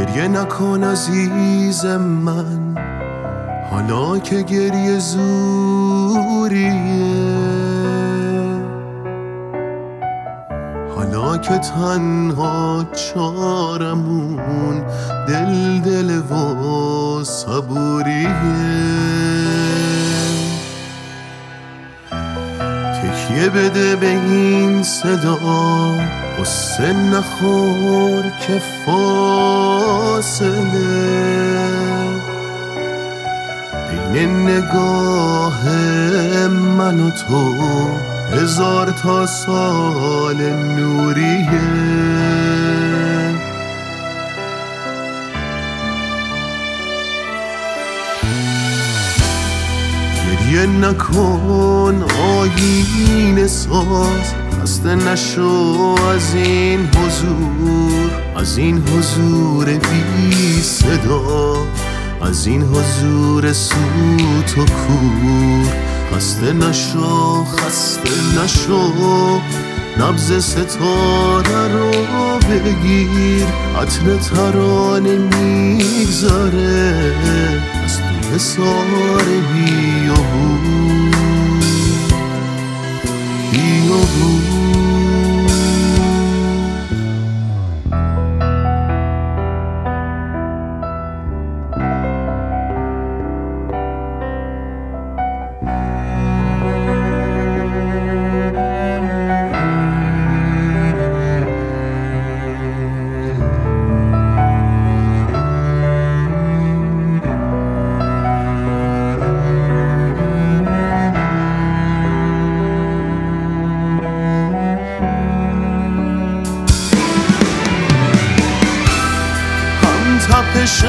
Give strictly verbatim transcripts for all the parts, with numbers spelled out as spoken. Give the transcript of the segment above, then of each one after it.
گریه نکن عزیز من، حالا که گریه زوریه، حالا که تنها چارمون دل دل و صبوریه. تکیه بده به این صدا، قصه نخور که فاصله بین نگاه من و تو هزار تا سال نوریه. گریه نکن آیین ساز، خسته نشو از این حضور، از این حضور بی صدا، از این حضور سوت و کور. خسته نشو خسته نشو، نبض ستاره رو بگیر، عطر ترانه میگذاره از تو حصار بی و بود، بی و بود. تپش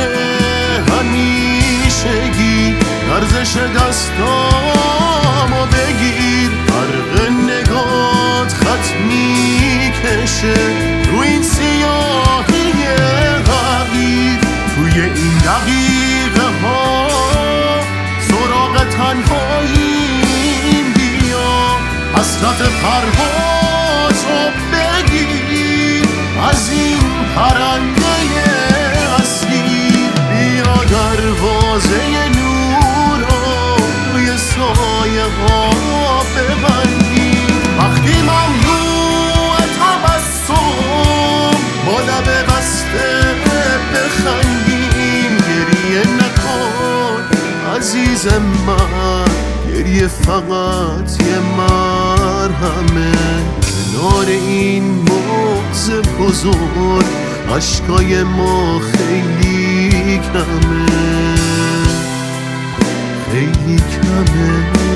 همیشگی، ارزش دستامو بگیر، برق نگات خط میکشه رو این سیاهی غیر. توی این دقیقه ها سراغ تنهاییم، بیا حسرت پروازو بگیر از این پرنده دروازه نور رو روی سایه ها ببندی. وقتی ممنوع تبسم با لب بسته بخندیم. گریه نکن عزیز من، گریه فقط یه مرهمه کنار این موز بزرگ. عشقای ما خیلی کمه، خیلی کمه.